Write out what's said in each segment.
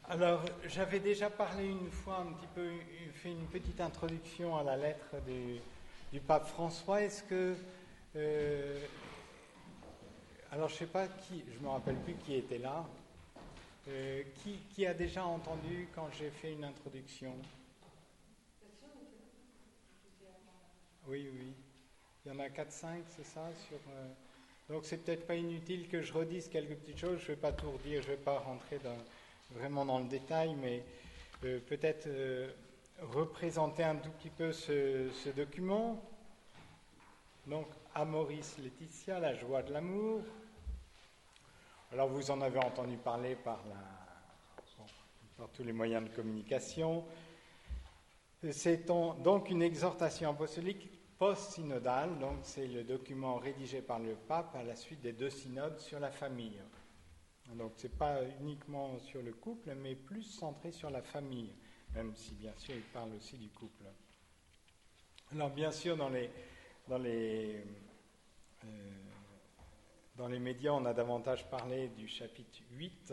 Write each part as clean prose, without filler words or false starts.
Alors, j'avais déjà parlé une fois un petit peu, fait une petite introduction à la lettre du pape François. Est-ce que, alors je sais pas qui, je me rappelle plus qui était là, qui a déjà entendu quand j'ai fait une introduction? Oui, oui. Il y en a 4-5, c'est ça donc c'est peut-être pas inutile que je redise quelques petites choses. Je ne vais pas tout redire, je ne vais pas rentrer vraiment dans le détail, mais peut-être représenter un tout petit peu ce document. Donc, Amoris Laetitia, la joie de l'amour. Alors, vous en avez entendu parler par tous les moyens de communication. C'est donc une exhortation apostolique post-synodale, donc c'est le document rédigé par le pape à la suite des 2 synodes sur la famille. Donc ce n'est pas uniquement sur le couple, mais plus centré sur la famille, même si bien sûr il parle aussi du couple. Alors bien sûr dans les médias on a davantage parlé du chapitre 8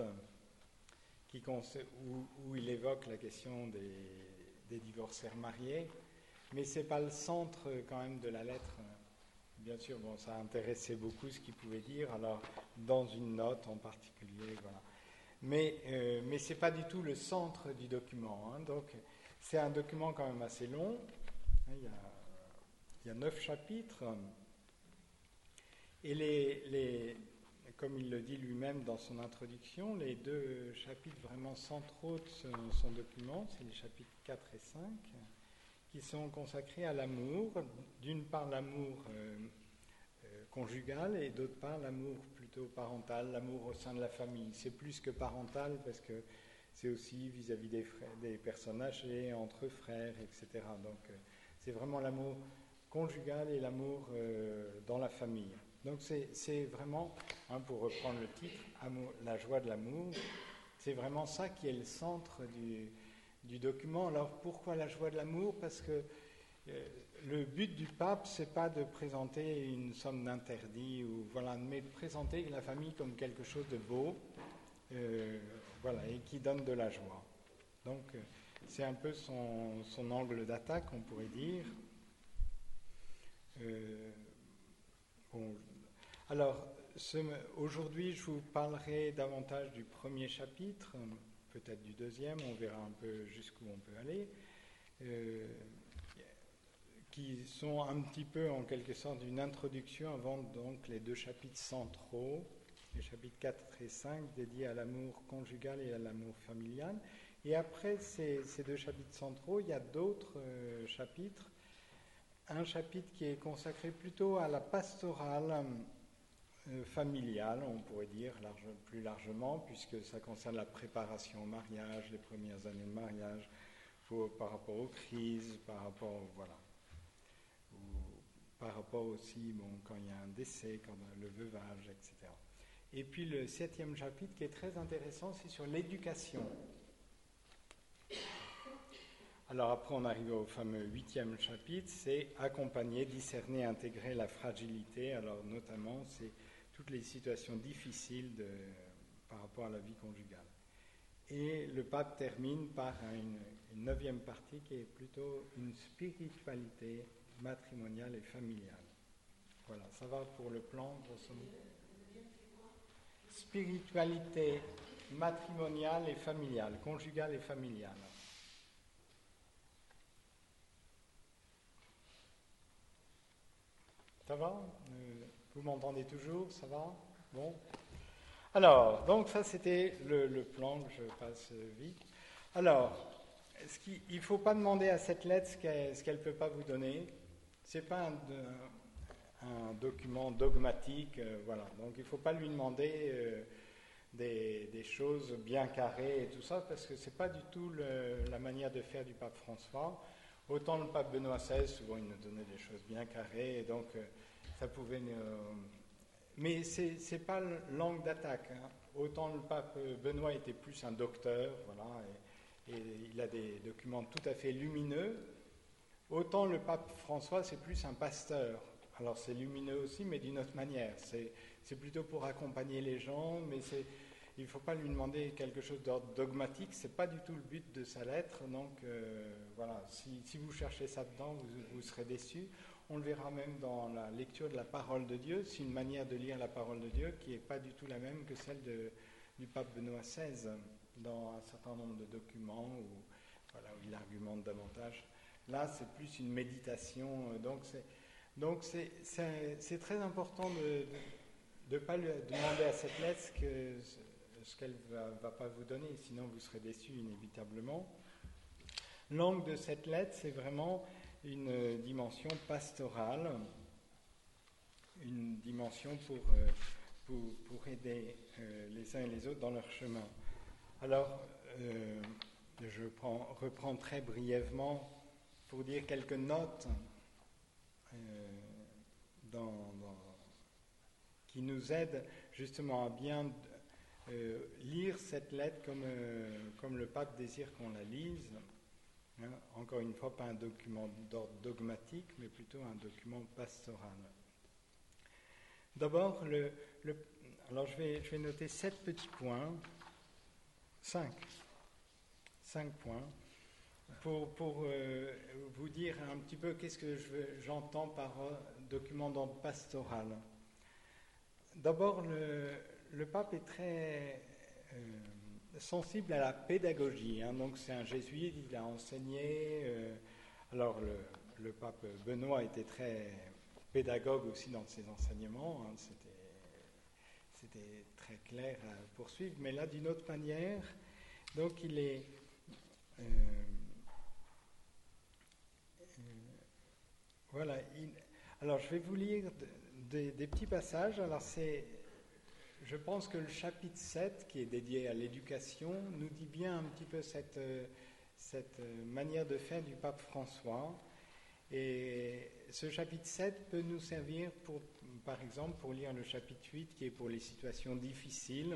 où il évoque la question des divorcés mariés, mais ce n'est pas le centre quand même de la lettre. Bien sûr, bon, ça a intéressé beaucoup ce qu'il pouvait dire, alors dans une note en particulier, voilà. Mais ce n'est pas du tout le centre du document. Donc c'est un document quand même assez long. Il y a 9 chapitres. Et comme il le dit lui-même dans son introduction, les 2 chapitres vraiment centraux de son document, c'est les chapitres 4 et 5, qui sont consacrés à l'amour. D'une part l'amour conjugal et d'autre part l'amour plutôt parental, l'amour au sein de la famille. C'est plus que parental parce que c'est aussi vis-à-vis des personnes âgées, entre frères, etc. Donc c'est vraiment l'amour conjugal et l'amour dans la famille. Donc c'est vraiment, pour reprendre le titre, la joie de l'amour, c'est vraiment ça qui est le centre du document. Alors pourquoi la joie de l'amour? Parce que le but du pape, c'est pas de présenter une somme d'interdits, mais de présenter la famille comme quelque chose de beau, et qui donne de la joie. Donc c'est un peu son angle d'attaque, on pourrait dire. Alors, aujourd'hui, je vous parlerai davantage du premier chapitre, peut-être du deuxième, on verra un peu jusqu'où on peut aller, qui sont un petit peu, en quelque sorte, une introduction avant donc les 2 chapitres centraux, les chapitres 4 et 5, dédiés à l'amour conjugal et à l'amour familial. Et après ces 2 chapitres centraux, il y a d'autres chapitres. Un chapitre qui est consacré plutôt à la pastorale familiale, on pourrait dire plus largement, puisque ça concerne la préparation au mariage, les premières années de mariage, par rapport aux crises, par rapport par rapport aussi quand il y a un décès, quand le veuvage, etc. Et puis le 7e chapitre qui est très intéressant, c'est sur l'éducation. Alors après on arrive au fameux 8e chapitre, c'est accompagner, discerner, intégrer la fragilité. Alors notamment c'est toutes les situations difficiles par rapport à la vie conjugale. Et le pape termine par une 9e partie qui est plutôt une spiritualité matrimoniale et familiale. Voilà, ça va pour le plan, grosso modo. Spiritualité matrimoniale et familiale, conjugale et familiale. Ça va? Vous m'entendez toujours? Ça va? Bon. Alors, donc ça c'était le plan, je passe vite. Alors, il ne faut pas demander à cette lettre ce qu'elle ne peut pas vous donner. Ce n'est pas un document dogmatique, voilà. Donc il ne faut pas lui demander des choses bien carrées et tout ça, parce que ce n'est pas du tout la manière de faire du pape François. Autant le pape Benoît XVI, souvent il nous donnait des choses bien carrées, et donc ça pouvait... mais ce n'est pas l'angle d'attaque. Autant le pape Benoît était plus un docteur, voilà, et il a des documents tout à fait lumineux. Autant le pape François, c'est plus un pasteur. Alors c'est lumineux aussi, mais d'une autre manière. C'est plutôt pour accompagner les gens, mais il ne faut pas lui demander quelque chose d'ordre dogmatique, ce n'est pas du tout le but de sa lettre, donc voilà, si vous cherchez ça dedans, vous serez déçus. On le verra même dans la lecture de la parole de Dieu, c'est une manière de lire la parole de Dieu qui n'est pas du tout la même que celle du pape Benoît XVI, dans un certain nombre de documents où il argumente davantage. Là, c'est plus une méditation, donc c'est très important de ne pas lui demander à cette lettre ce qu'elle ne va pas vous donner, sinon vous serez déçus inévitablement. L'angle de cette lettre, c'est vraiment une dimension pastorale, une dimension pour aider les uns et les autres dans leur chemin. Alors, je reprends très brièvement pour dire quelques notes qui nous aident justement à bien lire cette lettre comme le pape désire qu'on la lise. Hein, encore une fois, pas un document d'ordre dogmatique, mais plutôt un document pastoral. D'abord, alors je vais noter 7 petits points, 5 points, pour vous dire un petit peu qu'est-ce que j'entends par document d'ordre pastoral. D'abord, le pape est très sensible à la pédagogie, hein, donc c'est un jésuite, il a enseigné. Alors le pape Benoît était très pédagogue aussi dans ses enseignements, hein, c'était très clair à poursuivre, mais là d'une autre manière. Donc il est voilà. Alors je vais vous lire des petits passages. Alors je pense que le chapitre 7, qui est dédié à l'éducation, nous dit bien un petit peu cette manière de faire du pape François. Et ce chapitre 7 peut nous servir, par exemple, pour lire le chapitre 8, qui est pour les situations difficiles.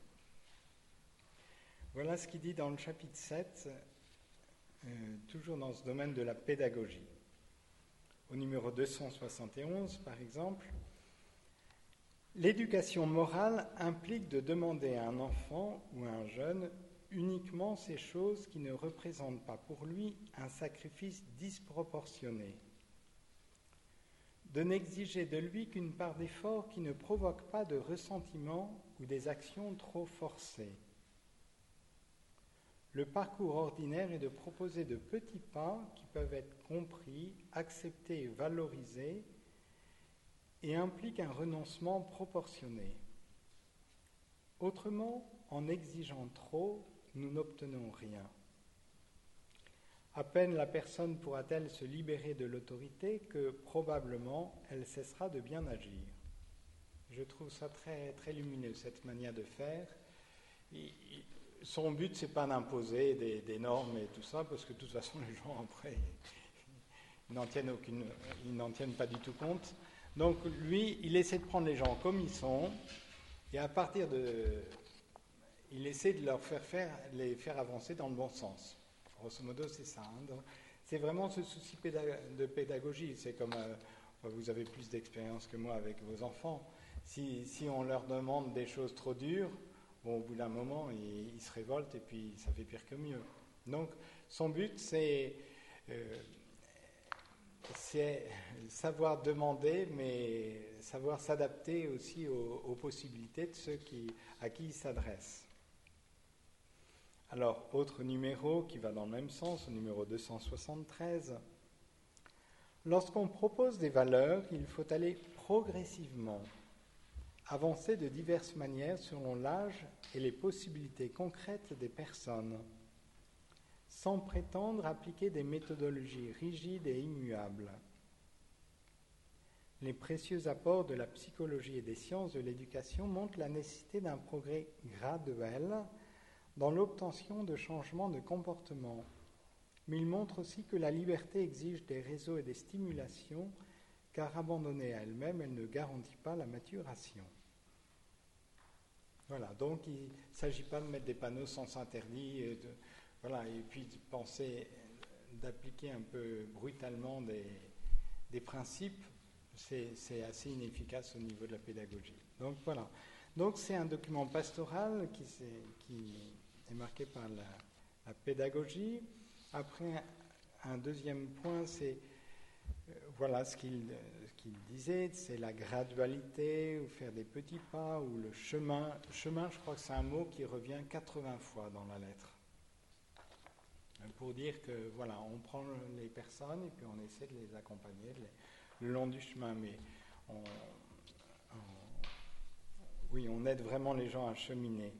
Voilà ce qu'il dit dans le chapitre 7, toujours dans ce domaine de la pédagogie. Au numéro 271, par exemple, l'éducation morale implique de demander à un enfant ou à un jeune uniquement ces choses qui ne représentent pas pour lui un sacrifice disproportionné, de n'exiger de lui qu'une part d'effort qui ne provoque pas de ressentiment ou des actions trop forcées. Le parcours ordinaire est de proposer de petits pas qui peuvent être compris, acceptés et valorisés et impliquent un renoncement proportionné. Autrement, en exigeant trop, nous n'obtenons rien. À peine la personne pourra-t-elle se libérer de l'autorité que probablement elle cessera de bien agir. Je trouve ça très, très lumineux, cette manière de faire. Son but, c'est pas d'imposer des normes et tout ça, parce que de toute façon, les gens, après, ils n'en tiennent pas du tout compte. Donc, lui, il essaie de prendre les gens comme ils sont, et à partir il essaie de les faire avancer dans le bon sens. Grosso modo, c'est ça. Hein. Donc, c'est vraiment ce souci de pédagogie. C'est comme, vous avez plus d'expérience que moi avec vos enfants. Si on leur demande des choses trop dures, bon, au bout d'un moment, ils se révoltent et puis ça fait pire que mieux. Donc, son but, c'est savoir demander, mais savoir s'adapter aussi aux possibilités de ceux à qui il s'adresse. Alors, autre numéro qui va dans le même sens, au numéro 273. Lorsqu'on propose des valeurs, il faut aller progressivement, avancer de diverses manières selon l'âge et les possibilités concrètes des personnes, sans prétendre appliquer des méthodologies rigides et immuables. Les précieux apports de la psychologie et des sciences de l'éducation montrent la nécessité d'un progrès graduel dans l'obtention de changements de comportement. Mais ils montrent aussi que la liberté exige des réseaux et des stimulations, car abandonnée à elle-même, elle ne garantit pas la maturation. Voilà, donc il ne s'agit pas de mettre des panneaux sens interdit et puis de penser d'appliquer un peu brutalement des principes, c'est assez inefficace au niveau de la pédagogie. Donc voilà. Donc c'est un document pastoral qui est marqué par la pédagogie. Après, un deuxième point, c'est voilà ce qu'il disait, c'est la gradualité, ou faire des petits pas, ou le chemin. Chemin, je crois que c'est un mot qui revient 80 fois dans la lettre. Pour dire que voilà, on prend les personnes et puis on essaie de les accompagner le long du chemin, mais on aide vraiment les gens à cheminer.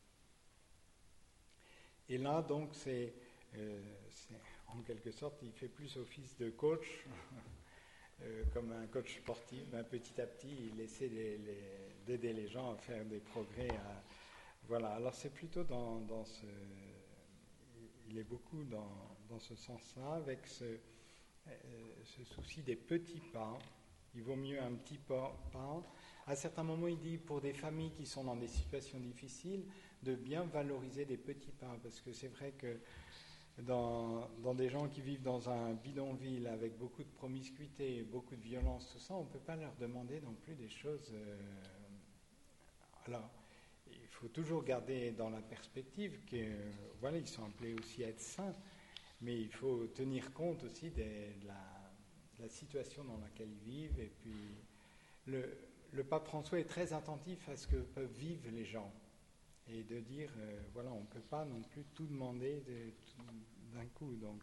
Et là, donc, c'est en quelque sorte, il fait plus office de coach, comme un coach sportif. Ben, petit à petit, il essaie d'aider les gens à faire des progrès. Voilà, alors c'est plutôt dans ce... Il est beaucoup dans ce sens-là, avec ce souci des petits pas. Il vaut mieux un petit pas. À certains moments, il dit, pour des familles qui sont dans des situations difficiles, de bien valoriser des petits pas. Parce que c'est vrai que dans des gens qui vivent dans un bidonville avec beaucoup de promiscuité, beaucoup de violence, tout ça, on ne peut pas leur demander non plus des choses... Alors, il faut toujours garder dans la perspective que, voilà, ils sont appelés aussi à être saints, mais il faut tenir compte aussi de la situation dans laquelle ils vivent. Et puis, le pape François est très attentif à ce que peuvent vivre les gens et de dire, voilà, on ne peut pas non plus tout demander d'un coup. Donc,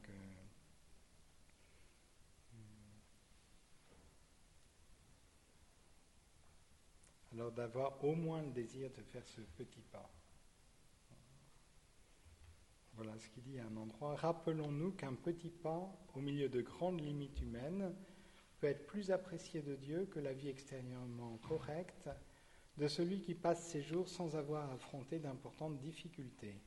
alors d'avoir au moins le désir de faire ce petit pas. Voilà ce qu'il dit à un endroit. Rappelons-nous qu'un petit pas au milieu de grandes limites humaines peut être plus apprécié de Dieu que la vie extérieurement correcte de celui qui passe ses jours sans avoir affronté d'importantes difficultés.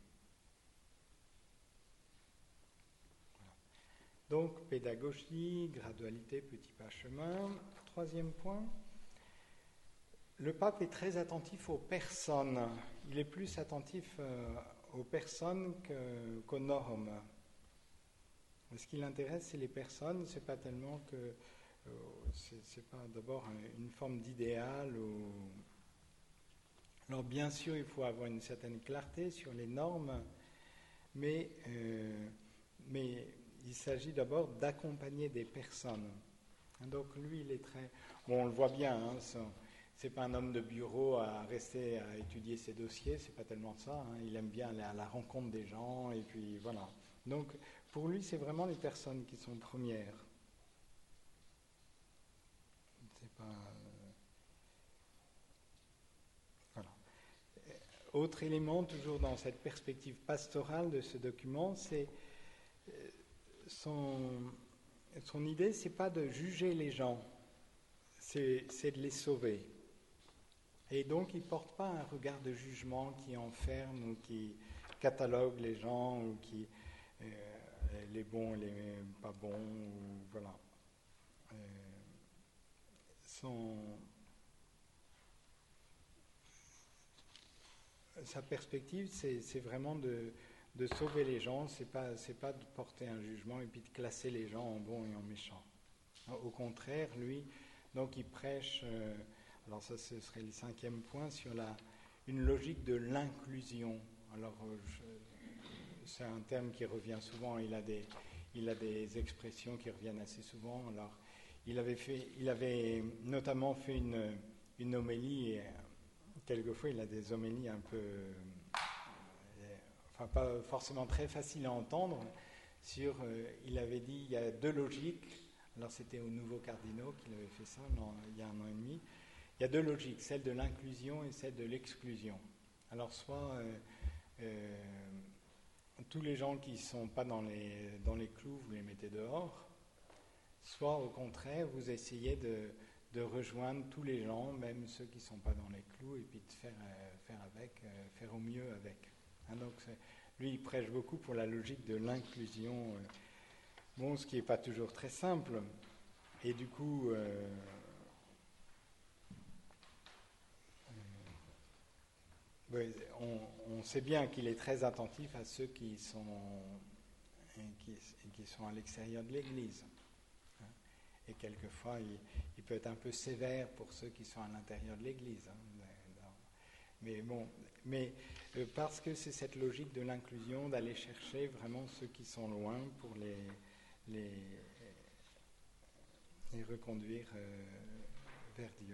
Voilà. Donc, pédagogie, gradualité, petit pas chemin. Troisième point, le pape est très attentif aux personnes. Il est plus attentif aux personnes qu'aux normes. Ce qui l'intéresse, c'est les personnes. C'est pas tellement que c'est pas d'abord une forme d'idéal. Alors bien sûr, il faut avoir une certaine clarté sur les normes, mais il s'agit d'abord d'accompagner des personnes. Donc lui, il est très... Bon, on le voit bien, hein, c'est pas un homme de bureau à rester à étudier ses dossiers, c'est pas tellement ça. Hein. Il aime bien aller à la rencontre des gens, et puis voilà. Donc, pour lui, c'est vraiment les personnes qui sont premières. C'est pas... Voilà. Autre élément, toujours dans cette perspective pastorale de ce document, c'est son idée, c'est pas de juger les gens, c'est de les sauver. Et donc, il ne porte pas un regard de jugement qui enferme ou qui catalogue les gens ou qui les bons, les pas bons, ou voilà. Sa perspective, c'est vraiment de sauver les gens, c'est pas de porter un jugement et puis de classer les gens en bons et en méchants. Au contraire, lui, donc il prêche, alors ça ce serait le 5e point, sur une logique de l'inclusion. Alors c'est un terme qui revient souvent, il a des expressions qui reviennent assez souvent. Alors il avait notamment fait une homélie, et quelquefois il a des homélies un peu, enfin pas forcément très faciles à entendre, il avait dit il y a deux logiques. Alors c'était aux nouveaux cardinaux qu'il avait fait ça il y a 1 an et demi. Il y a deux logiques, celle de l'inclusion et celle de l'exclusion. Alors soit tous les gens qui ne sont pas dans les clous, vous les mettez dehors, soit au contraire, vous essayez de rejoindre tous les gens, même ceux qui ne sont pas dans les clous, et puis de faire au mieux avec. Hein, donc lui, il prêche beaucoup pour la logique de l'inclusion. Bon, ce qui n'est pas toujours très simple. Et du coup, on sait bien qu'il est très attentif à ceux qui sont à l'extérieur de l'Église. Et quelquefois, il peut être un peu sévère pour ceux qui sont à l'intérieur de l'Église. Mais bon, parce que c'est cette logique de l'inclusion, d'aller chercher vraiment ceux qui sont loin pour les reconduire vers Dieu.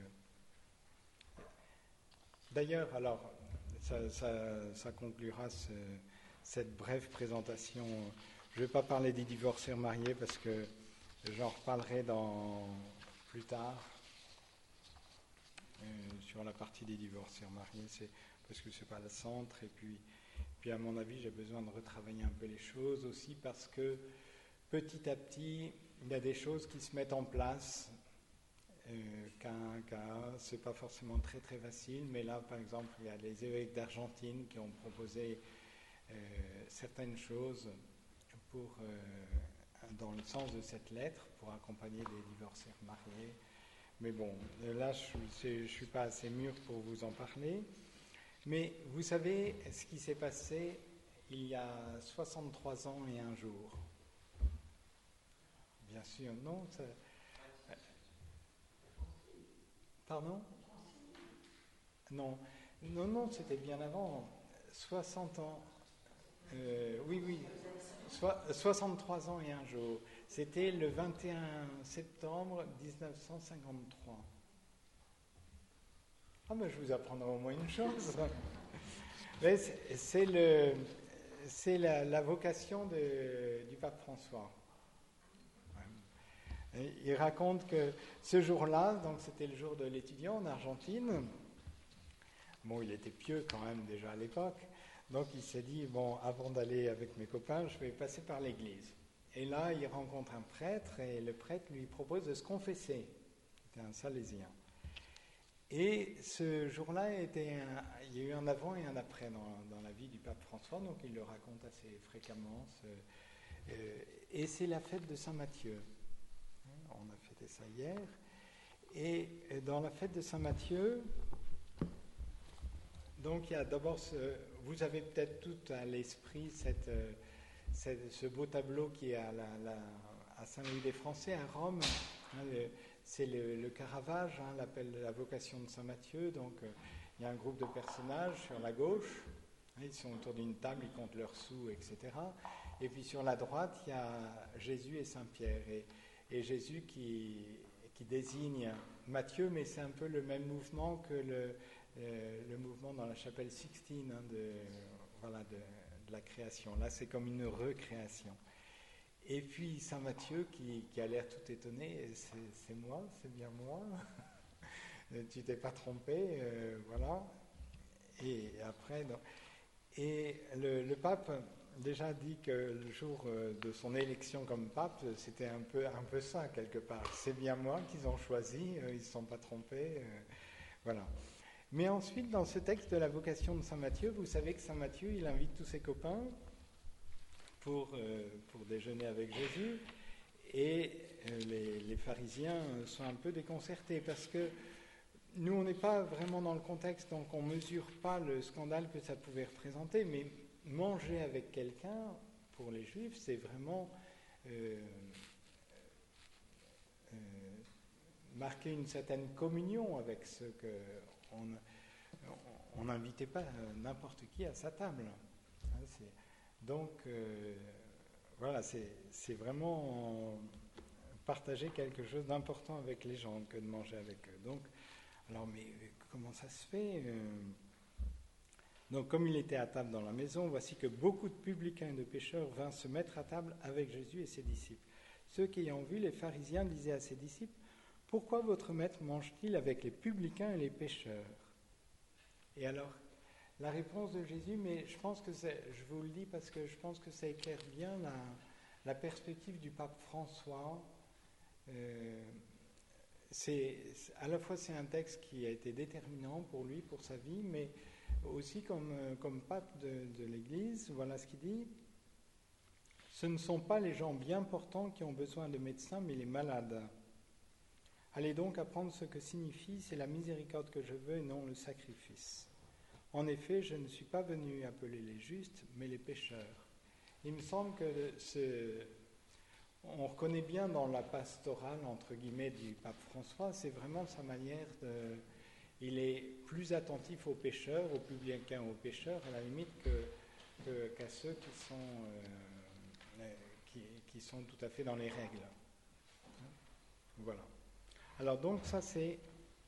D'ailleurs, alors, ça conclura cette brève présentation. Je ne vais pas parler des divorcés mariés parce que j'en reparlerai plus tard sur la partie des divorcés mariés, parce que ce n'est pas le centre. Et puis, à mon avis, j'ai besoin de retravailler un peu les choses aussi parce que petit à petit, il y a des choses qui se mettent en place. C'est pas forcément très très facile, mais là par exemple il y a les évêques d'Argentine qui ont proposé certaines choses dans le sens de cette lettre pour accompagner des divorcés mariés. Mais bon, là je suis pas assez mûr pour vous en parler. Mais vous savez ce qui s'est passé il y a 63 ans et un jour. Bien sûr, non ça... Pardon ? Non, c'était bien avant. 60 ans. Oui. 63 ans et un jour. C'était le 21 septembre 1953. Ah, mais je vous apprendrai au moins une chose. C'est la vocation du pape François. Il raconte que ce jour-là, donc c'était le jour de l'étudiant en Argentine, bon, il était pieux quand même déjà à l'époque, donc il s'est dit, bon, avant d'aller avec mes copains, je vais passer par l'église. Et là, il rencontre un prêtre, et le prêtre lui propose de se confesser. C'était un salésien. Et ce jour-là, il y a eu un avant et un après dans la vie du pape François, donc il le raconte assez fréquemment. Et c'est la fête de Saint-Matthieu. On a fêté ça hier. Et dans la fête de Saint-Matthieu, donc il y a d'abord, vous avez peut-être tout à l'esprit ce beau tableau qui est à Saint-Louis des Français, à Rome. C'est le Caravage, l'appel de la vocation de Saint-Matthieu. Donc il y a un groupe de personnages sur la gauche. Ils sont autour d'une table, ils comptent leurs sous, etc. Et puis sur la droite, il y a Jésus et Saint-Pierre. Et Jésus qui désigne Matthieu, mais c'est un peu le même mouvement que le mouvement dans la chapelle Sixtine de la création. Là, c'est comme une recréation. Et puis Saint Matthieu qui a l'air tout étonné, c'est moi, c'est bien moi, tu t'es pas trompé, voilà. Et après, et le pape déjà dit que le jour de son élection comme pape, c'était un peu ça quelque part. C'est bien moi qu'ils ont choisi, ils ne se sont pas trompés, voilà. Mais ensuite, dans ce texte de la vocation de Saint Matthieu, vous savez que Saint Matthieu, il invite tous ses copains pour déjeuner avec Jésus, et les pharisiens sont un peu déconcertés parce que nous, on n'est pas vraiment dans le contexte, donc on ne mesure pas le scandale que ça pouvait représenter, mais manger avec quelqu'un, pour les Juifs, c'est vraiment marquer une certaine communion avec ceux qu'on n'invitait pas n'importe qui à sa table. Donc, voilà, c'est vraiment partager quelque chose d'important avec les gens que de manger avec eux. Donc, alors, mais comment ça se fait Donc, comme il était à table dans la maison, voici que beaucoup de publicains et de pécheurs vinrent se mettre à table avec Jésus et ses disciples. Ceux qui ayant vu les pharisiens disaient à ses disciples, « Pourquoi votre maître mange-t-il avec les publicains et les pécheurs ?» Et alors, la réponse de Jésus, mais je pense que je vous le dis parce que je pense que ça éclaire bien la perspective du pape François. À la fois c'est un texte qui a été déterminant pour lui, pour sa vie, mais aussi comme pape de l'Église. Voilà ce qu'il dit. Ce ne sont pas les gens bien portants qui ont besoin de médecins, mais les malades. Allez donc apprendre ce que signifie, c'est la miséricorde que je veux et non le sacrifice. En effet, je ne suis pas venu appeler les justes, mais les pécheurs. Il me semble que on reconnaît bien dans la pastorale, entre guillemets, du pape François, c'est vraiment sa manière il est plus attentif aux pécheurs, aux publicains, aux pécheurs, à la limite, qu'à ceux qui sont tout à fait dans les règles. Voilà. Alors donc ça c'est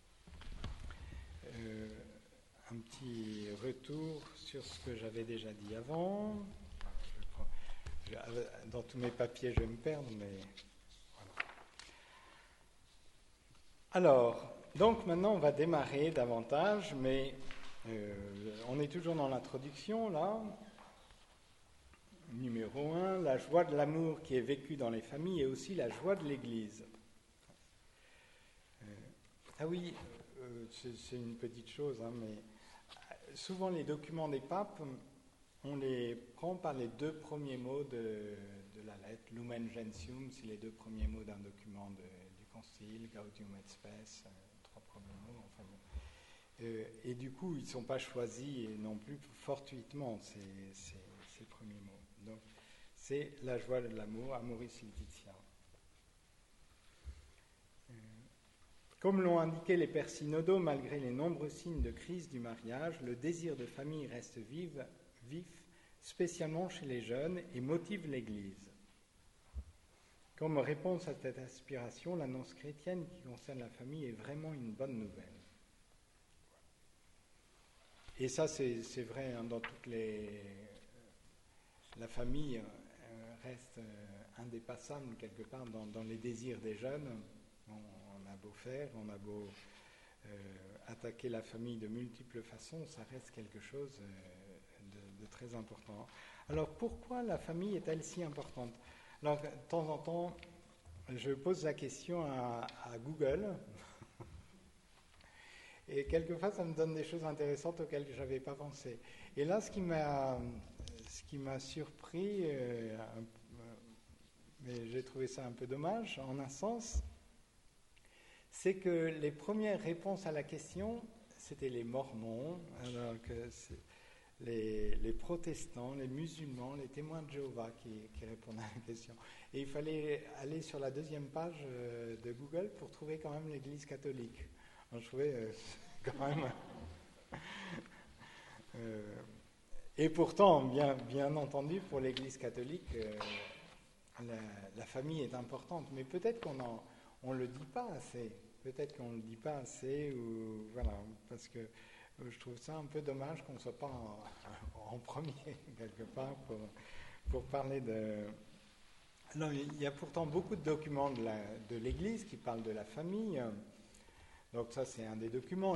un petit retour sur ce que j'avais déjà dit avant. Dans tous mes papiers je vais me perdre, mais voilà. Alors, donc maintenant on va démarrer davantage, mais on est toujours dans l'introduction là. Numéro 1, la joie de l'amour qui est vécue dans les familles et aussi la joie de l'Église. Ah oui, c'est une petite chose, hein, mais souvent les documents des papes, on les prend par les deux premiers mots de la lettre. Lumen Gentium, c'est les deux premiers mots d'un document du Concile, Gaudium et Spes, trois premiers mots. Enfin bon. Et du coup, ils ne sont pas choisis non plus fortuitement, ces premiers mots. Donc, c'est la joie de l'amour, Amoris Laetitia. Comme l'ont indiqué les pères synodaux, malgré les nombreux signes de crise du mariage, le désir de famille reste vif, spécialement chez les jeunes, et motive l'Église. Comme réponse à cette aspiration, l'annonce chrétienne qui concerne la famille est vraiment une bonne nouvelle. Et ça, c'est vrai, hein, dans toutes les... La famille reste indépassable quelque part dans les désirs des jeunes. On a beau faire, on a beau attaquer la famille de multiples façons, ça reste quelque chose de très important. Alors pourquoi la famille est-elle si importante? Alors de temps en temps, je pose la question à Google et quelquefois ça me donne des choses intéressantes auxquelles je n'avais pas pensé. Et là, ce qui m'a surpris, mais j'ai trouvé ça un peu dommage en un sens, c'est que les premières réponses à la question, c'était les mormons, alors que les protestants, les musulmans, les témoins de Jéhovah qui répondaient à la question. Et il fallait aller sur la deuxième page de Google pour trouver quand même l'Église catholique. Alors, je trouvais quand même... et pourtant, bien entendu, pour l'Église catholique, la famille est importante, mais peut-être qu'on ne le dit pas assez. Peut-être qu'on ne le dit pas assez, ou voilà, parce que je trouve ça un peu dommage qu'on ne soit pas en premier, quelque part, pour parler de... Alors, il y a pourtant beaucoup de documents de l'Église qui parlent de la famille. Donc ça, c'est un des documents.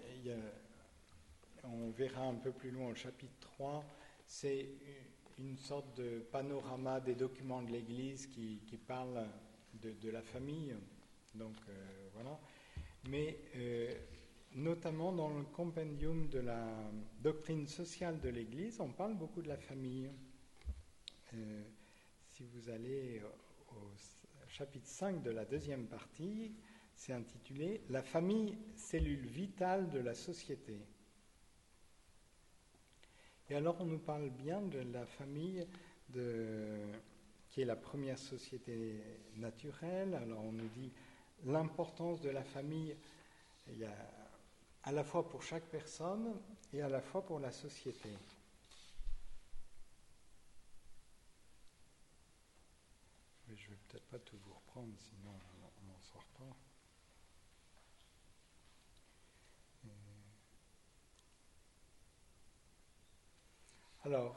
On verra un peu plus loin au chapitre 3, c'est une sorte de panorama des documents de l'Église qui parlent de la famille. Donc voilà. Mais notamment dans le compendium de la doctrine sociale de l'Église, on parle beaucoup de la famille. Si vous allez au chapitre 5 de la deuxième partie, c'est intitulé « La famille, cellule vitale de la société ». Et alors on nous parle bien de la famille qui est la première société naturelle. Alors on nous dit l'importance de la famille, il y a à la fois pour chaque personne et à la fois pour la société. Mais je ne vais peut-être pas tout vous reprendre, sinon on n'en sort pas. Alors,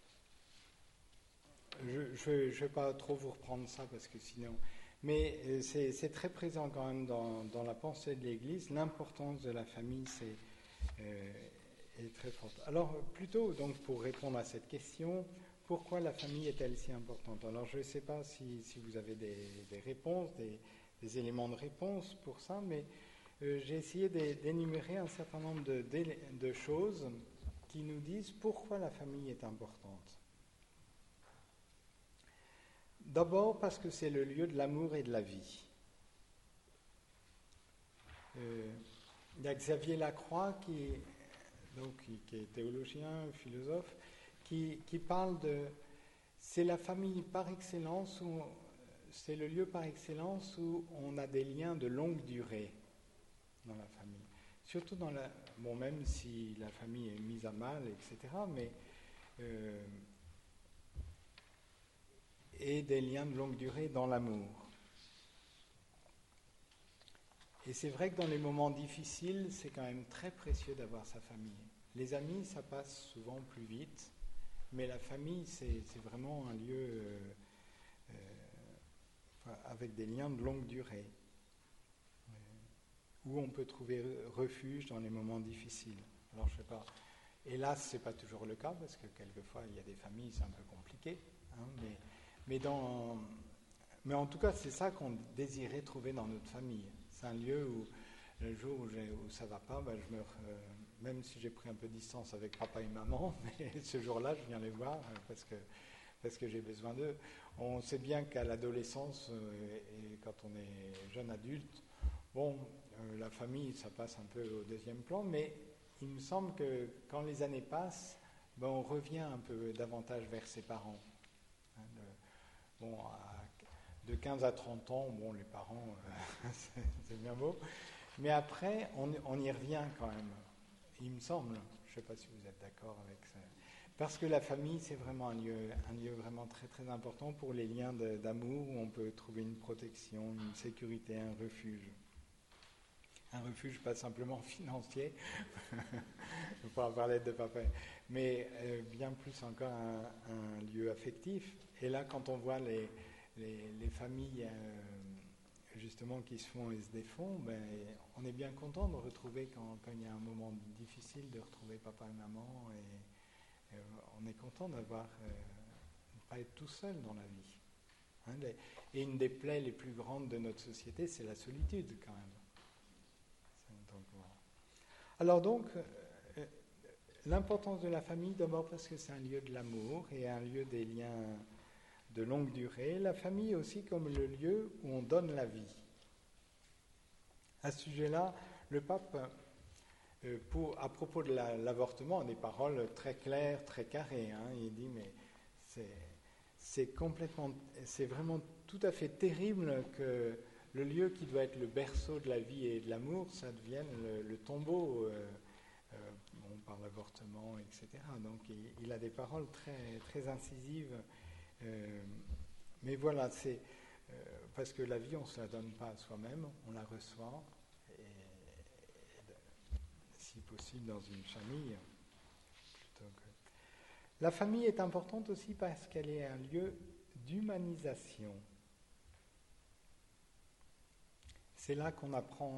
je ne vais pas trop vous reprendre ça parce que sinon... Mais c'est très présent quand même dans la pensée de l'Église. L'importance de la famille est très forte. Alors, plutôt donc pour répondre à cette question, pourquoi la famille est-elle si importante? Alors, je ne sais pas si vous avez des réponses, des éléments de réponse pour ça, mais j'ai essayé d'énumérer un certain nombre de choses qui nous disent pourquoi la famille est importante. D'abord parce que c'est le lieu de l'amour et de la vie. Il y a Xavier Lacroix qui est théologien, philosophe, qui parle de... C'est la famille par excellence, c'est le lieu par excellence où on a des liens de longue durée dans la famille. surtout bon, même si la famille est mise à mal, etc., mais et des liens de longue durée dans l'amour. Et c'est vrai que dans les moments difficiles, c'est quand même très précieux d'avoir sa famille. Les amis, ça passe souvent plus vite, mais la famille, c'est vraiment un lieu avec des liens de longue durée, où on peut trouver refuge dans les moments difficiles. Alors, je sais pas, hélas, c'est pas toujours le cas, parce que quelquefois, il y a des familles, c'est un peu compliqué, hein, mais en tout cas, c'est ça qu'on désirait trouver dans notre famille. C'est un lieu où, le jour où ça ne va pas, ben même si j'ai pris un peu de distance avec papa et maman, mais ce jour-là, je viens les voir parce que j'ai besoin d'eux. On sait bien qu'à l'adolescence et quand on est jeune adulte, bon, la famille, ça passe un peu au deuxième plan, mais il me semble que quand les années passent, ben on revient un peu davantage vers ses parents. Hein, bon, de 15 à 30 ans, bon, les parents, c'est bien beau. Mais après, on y revient quand même, il me semble. Je ne sais pas si vous êtes d'accord avec ça. Parce que la famille, c'est vraiment un lieu vraiment très très important pour les liens d'amour où on peut trouver une protection, une sécurité, un refuge. Un refuge pas simplement financier, pour avoir l'aide de papa, mais bien plus encore un lieu affectif. Et là, quand on voit les familles justement qui se font et se défont, ben, on est bien content de retrouver quand il y a un moment difficile de retrouver papa et maman, et on est content d'avoir de ne pas être tout seul dans la vie. Hein, et une des plaies les plus grandes de notre société, c'est la solitude quand même. Donc, voilà. Alors donc, l'importance de la famille, d'abord parce que c'est un lieu de l'amour et un lieu des liens de longue durée. La famille aussi comme le lieu où on donne la vie. À ce sujet-là, le pape, à propos de l'avortement, a des paroles très claires, très carrées. Hein. Il dit, mais c'est vraiment tout à fait terrible que le lieu qui doit être le berceau de la vie et de l'amour, ça devienne le tombeau par l'avortement, etc. Donc il a des paroles très, très incisives. Mais voilà, c'est parce que la vie, on ne se la donne pas à soi-même, on la reçoit, et si possible dans une famille. La famille est importante aussi parce qu'elle est un lieu d'humanisation. C'est là qu'on apprend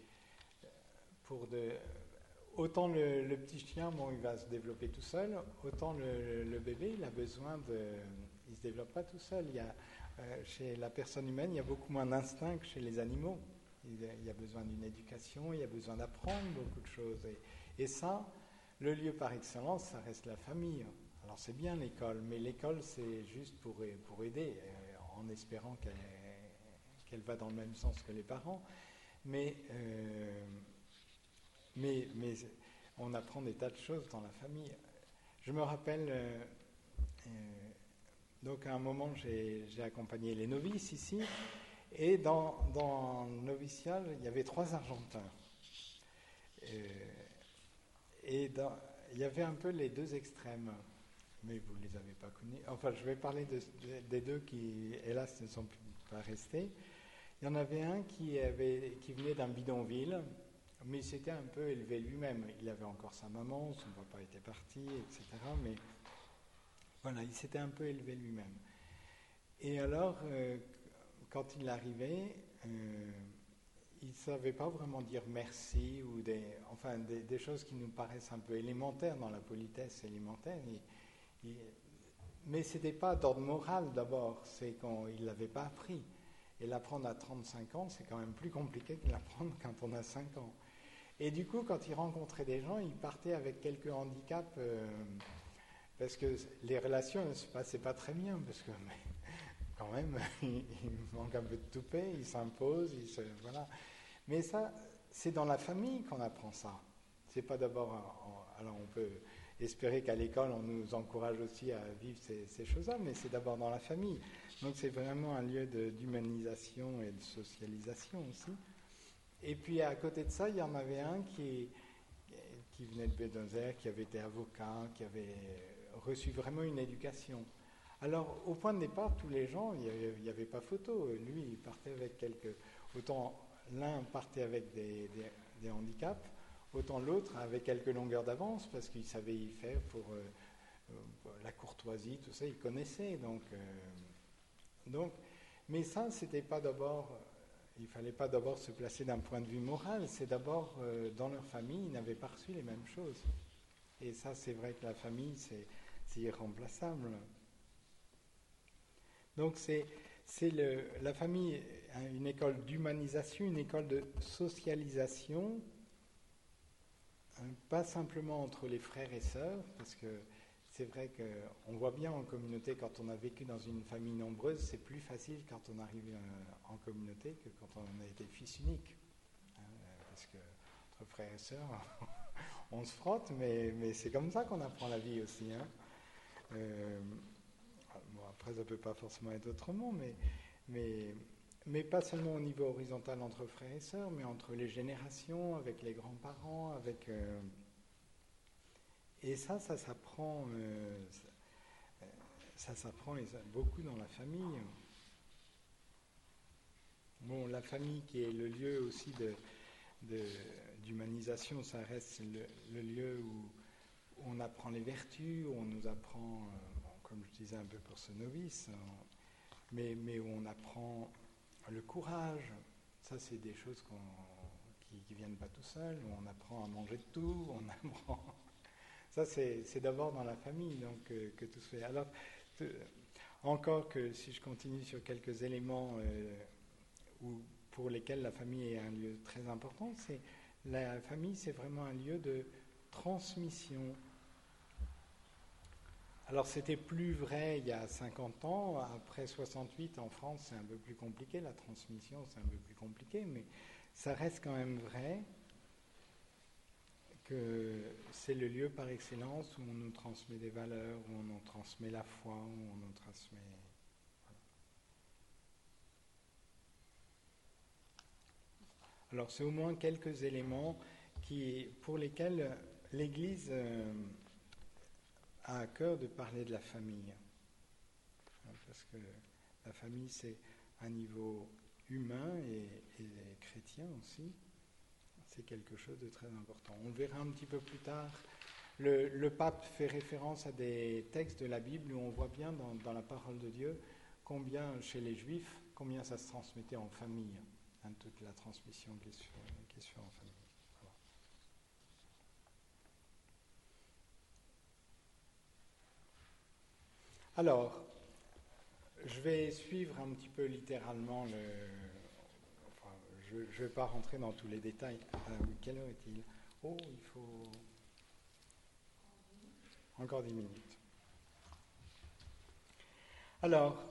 autant le petit chien, bon, il va se développer tout seul, autant le bébé, il a besoin il ne se développe pas tout seul. Chez la personne humaine, il y a beaucoup moins d'instinct que chez les animaux. Il y a besoin d'une éducation, il y a besoin d'apprendre beaucoup de choses. Et ça, le lieu par excellence, ça reste la famille. Alors c'est bien l'école, mais l'école c'est juste pour aider, en espérant qu'elle va dans le même sens que les parents. Mais on apprend des tas de choses dans la famille. Je me rappelle, donc à un moment j'ai accompagné les novices ici, et dans le noviciat, il y avait 3 Argentins. Et il y avait un peu les 2 extrêmes, mais vous ne les avez pas connus. Enfin, je vais parler des 2 qui, hélas, ne sont pas restés. Il y en avait un qui venait d'un bidonville, mais il s'était un peu élevé lui-même. Il avait encore sa maman, son papa était parti, etc. Mais voilà, il s'était un peu élevé lui-même. Et alors, quand il arrivait, il ne savait pas vraiment dire merci ou des choses qui nous paraissent un peu élémentaires dans la politesse élémentaire. Mais ce n'était pas d'ordre moral d'abord, c'est qu'il ne l'avait pas appris. Et l'apprendre à 35 ans, c'est quand même plus compliqué que l'apprendre quand on a 5 ans. Et du coup, quand il rencontrait des gens, il partait avec quelques handicaps, parce que les relations ne se passaient pas très bien, parce que quand même, il manque un peu de toupet, il s'impose, voilà. Mais ça, c'est dans la famille qu'on apprend ça. C'est pas d'abord... alors on peut espérer qu'à l'école, on nous encourage aussi à vivre ces choses-là, mais c'est d'abord dans la famille. Donc c'est vraiment un lieu d'humanisation et de socialisation aussi. Et puis à côté de ça, il y en avait un qui venait de Buenos-Aires, qui avait été avocat, qui avait reçu vraiment une éducation. Alors, au point de départ, tous les gens, il n'y avait pas photo. Lui, il partait avec quelques... Autant l'un partait avec des handicaps, autant l'autre avec quelques longueurs d'avance, parce qu'il savait y faire pour la courtoisie, tout ça, il connaissait. Donc, mais ça, c'était pas d'abord... Il ne fallait pas d'abord se placer d'un point de vue moral, c'est d'abord, dans leur famille, ils n'avaient pas reçu les mêmes choses. Et ça, c'est vrai que la famille, c'est irremplaçable. Donc la famille, une école d'humanisation, une école de socialisation, pas simplement entre les frères et sœurs, parce que c'est vrai qu'on voit bien en communauté, quand on a vécu dans une famille nombreuse, c'est plus facile quand on arrive en communauté que quand on a été fils unique. Parce que entre frères et sœurs, on se frotte, mais c'est comme ça qu'on apprend la vie aussi. Bon, après, ça ne peut pas forcément être autrement, mais pas seulement au niveau horizontal entre frères et sœurs, mais entre les générations, avec les grands-parents, avec... Et ça s'apprend, ça s'apprend beaucoup dans la famille. Bon, la famille qui est le lieu aussi d'humanisation, ça reste le lieu où on apprend les vertus, où on nous apprend, comme je disais un peu pour ce novice, mais où on apprend le courage. Ça, c'est des choses qui viennent pas tout seul. On apprend à manger de tout, on apprend... Ça, c'est d'abord dans la famille donc, que tout se fait. Alors, encore que si je continue sur quelques éléments pour lesquels la famille est un lieu très important, la famille, c'est vraiment un lieu de transmission. Alors, c'était plus vrai il y a 50 ans. Après 68, en France, c'est un peu plus compliqué. La transmission, c'est un peu plus compliqué, mais ça reste quand même vrai que c'est le lieu par excellence où on nous transmet des valeurs, où on nous transmet la foi, où on nous transmet... Voilà. Alors c'est au moins quelques éléments pour lesquels l'Église a à cœur de parler de la famille. Parce que la famille, c'est un niveau humain et chrétien aussi. C'est quelque chose de très important. On le verra un petit peu plus tard. Le pape fait référence à des textes de la Bible où on voit bien dans la parole de Dieu combien, chez les Juifs, combien ça se transmettait en famille, toute la transmission qui se fait en famille. Voilà. Alors, je vais suivre un petit peu littéralement je ne vais pas rentrer dans tous les détails. Quelle heure est-il ? Oh, il faut... Encore 10 minutes. Alors,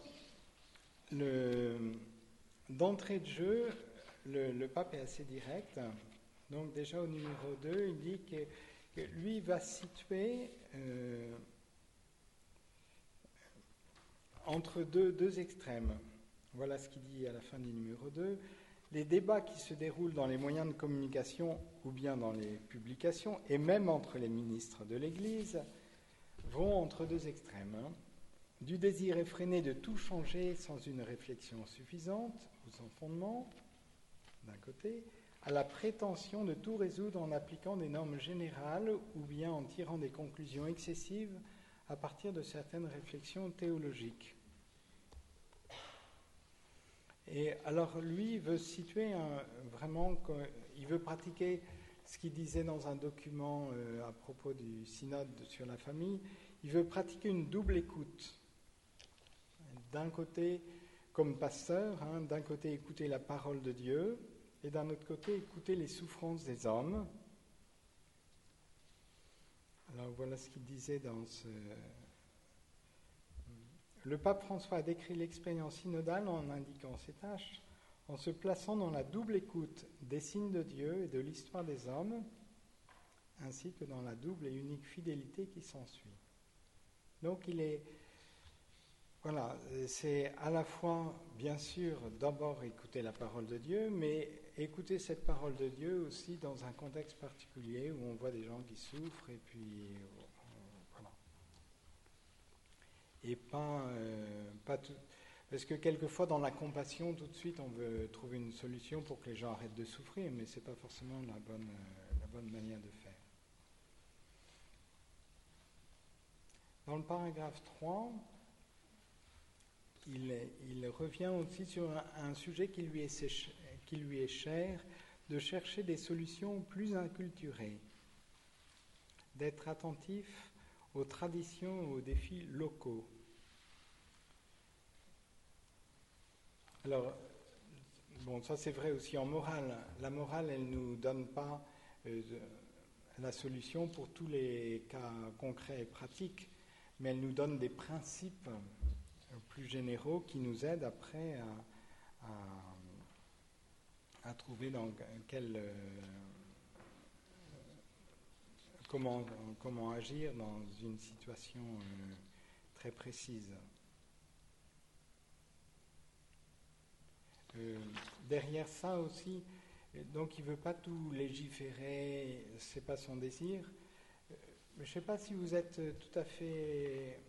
d'entrée de jeu, le pape est assez direct. Donc déjà au numéro 2, il dit que lui va situer entre deux extrêmes. Voilà ce qu'il dit à la fin du numéro 2. Les débats qui se déroulent dans les moyens de communication ou bien dans les publications, et même entre les ministres de l'Église, vont entre deux extrêmes. Du désir effréné de tout changer sans une réflexion suffisante ou sans fondement, d'un côté, à la prétention de tout résoudre en appliquant des normes générales ou bien en tirant des conclusions excessives à partir de certaines réflexions théologiques. Et alors lui, il veut situer il veut pratiquer ce qu'il disait dans un document à propos du synode sur la famille, il veut pratiquer une double écoute. D'un côté, comme pasteur, d'un côté écouter la parole de Dieu, et d'un autre côté écouter les souffrances des hommes. Alors voilà ce qu'il disait dans ce... Le pape François a décrit l'expérience synodale en indiquant ces tâches, en se plaçant dans la double écoute des signes de Dieu et de l'histoire des hommes, ainsi que dans la double et unique fidélité qui s'ensuit. Donc il est Voilà, c'est à la fois, bien sûr, d'abord écouter la parole de Dieu, mais écouter cette parole de Dieu aussi dans un contexte particulier où on voit des gens qui souffrent et puis voilà. Et pas tout. Parce que quelquefois, dans la compassion, tout de suite, on veut trouver une solution pour que les gens arrêtent de souffrir, mais ce n'est pas forcément la bonne manière de faire. Dans le paragraphe 3, il revient aussi sur un sujet qui lui est cher, de chercher des solutions plus inculturées, d'être attentif aux traditions et aux défis locaux. Alors, bon, ça c'est vrai aussi en morale. La morale, elle ne nous donne pas la solution pour tous les cas concrets et pratiques, mais elle nous donne des principes plus généraux qui nous aident après à trouver dans comment agir dans une situation très précise. Derrière ça aussi, donc il ne veut pas tout légiférer, c'est pas son désir. Je ne sais pas si vous êtes tout à fait...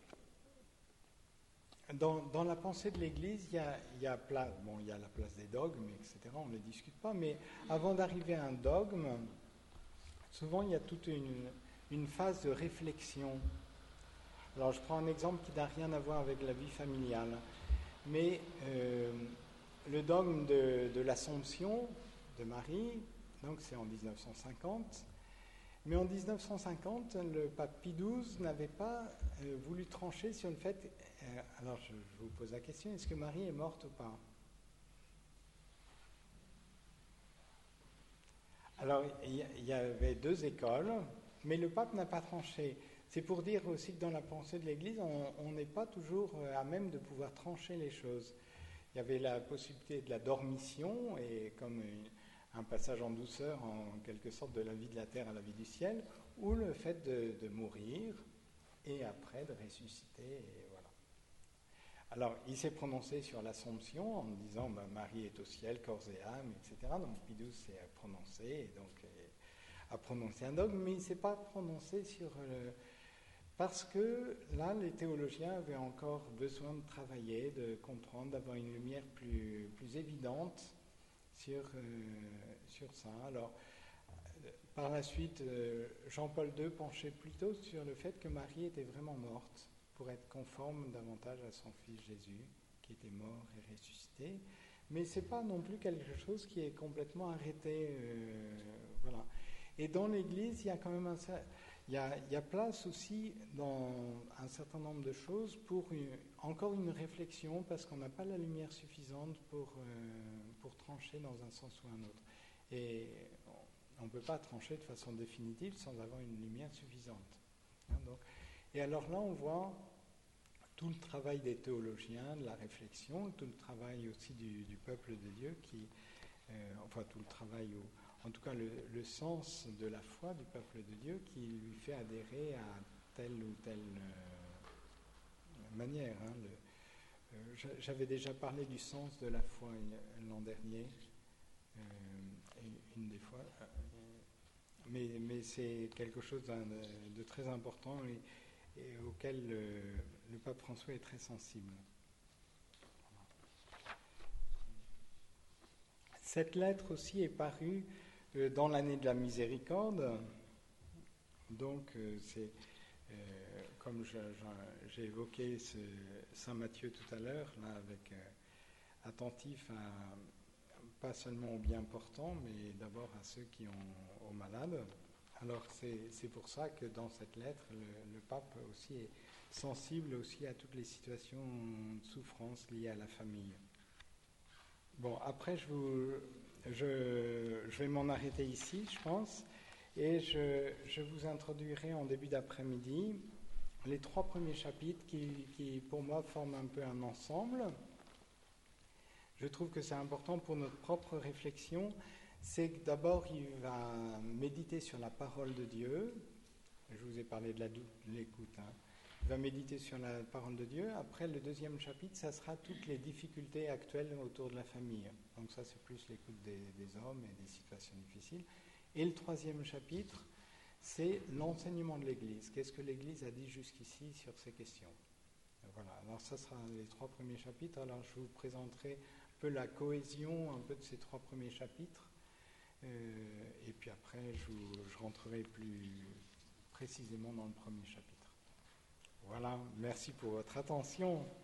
Dans la pensée de l'Église, il y a la place des dogmes, etc., on ne les discute pas, mais avant d'arriver à un dogme, souvent il y a toute une phase de réflexion. Alors je prends un exemple qui n'a rien à voir avec la vie familiale, mais le dogme de l'Assomption de Marie, donc c'est en 1950, mais en 1950, le pape Pie XII n'avait pas voulu trancher sur le fait... alors je vous pose la question, est-ce que Marie est morte ou pas? Alors il y avait deux écoles, mais le pape n'a pas tranché. C'est pour dire aussi que dans la pensée de l'Église, on n'est pas toujours à même de pouvoir trancher les choses. Il y avait la possibilité de la dormition, et comme un passage en douceur, en quelque sorte, de la vie de la terre à la vie du ciel, ou le fait de mourir, et après de ressusciter, et voilà. Alors, il s'est prononcé sur l'Assomption, en disant Marie est au ciel, corps et âme, etc. Donc, Pie XII s'est prononcé, et donc a prononcé un dogme, mais il ne s'est pas prononcé sur... parce que là, les théologiens avaient encore besoin de travailler, de comprendre, d'avoir une lumière plus évidente sur ça. Alors, par la suite, Jean-Paul II penchait plutôt sur le fait que Marie était vraiment morte pour être conforme davantage à son fils Jésus, qui était mort et ressuscité. Mais ce n'est pas non plus quelque chose qui est complètement arrêté. Voilà. Et dans l'Église, il y a quand même il y a place aussi dans un certain nombre de choses pour encore une réflexion, parce qu'on n'a pas la lumière suffisante pour trancher dans un sens ou un autre. Et on ne peut pas trancher de façon définitive sans avoir une lumière suffisante. Et alors là, on voit tout le travail des théologiens, de la réflexion, tout le travail aussi du peuple de Dieu, enfin tout le travail, en tout cas le sens de la foi du peuple de Dieu qui lui fait adhérer à telle ou telle manière. J'avais déjà parlé du sens de la foi l'an dernier, une des fois, mais c'est quelque chose de très important et auquel le pape François est très sensible. Cette lettre aussi est parue dans l'année de la miséricorde. Donc, c'est comme j'ai évoqué Saint Matthieu tout à l'heure, là, avec attentif pas seulement aux bien portants, mais d'abord à ceux qui ont aux malades. Alors, c'est pour ça que dans cette lettre, le pape aussi est sensible aussi à toutes les situations de souffrance liées à la famille. Bon, après, je vais m'en arrêter ici, je pense, et je vous introduirai en début d'après-midi les 3 premiers chapitres qui, pour moi, forment un peu un ensemble. Je trouve que c'est important pour notre propre réflexion. C'est que d'abord, il va méditer sur la parole de Dieu. Je vous ai parlé de l'écoute. va méditer sur la parole de Dieu. Après, le deuxième chapitre, ça sera toutes les difficultés actuelles autour de la famille. Donc ça, c'est plus l'écoute des hommes et des situations difficiles. Et le troisième chapitre, c'est l'enseignement de l'Église. Qu'est-ce que l'Église a dit jusqu'ici sur ces questions? Voilà, alors ça sera les 3 premiers chapitres. Alors je vous présenterai un peu la cohésion un peu de ces 3 premiers chapitres. Et puis après, je rentrerai plus précisément dans le premier chapitre. Voilà, merci pour votre attention.